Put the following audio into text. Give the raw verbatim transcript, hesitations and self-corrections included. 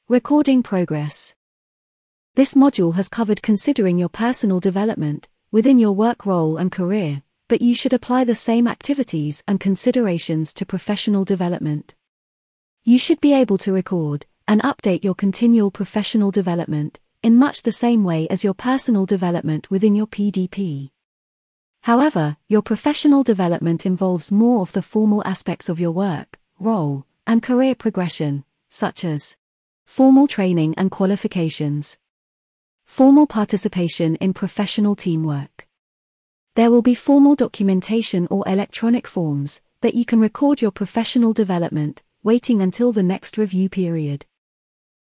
Recording progress. This module has covered considering your personal development within your work role and career, but you should apply the same activities and considerations to professional development. You should be able to record and update your continual professional development in much the same way as your personal development within your P D P. However, your professional development involves more of the formal aspects of your work, role, and career progression, such as formal training and qualifications, formal participation in professional teamwork. There will be formal documentation or electronic forms that you can record your professional development, waiting until the next review period.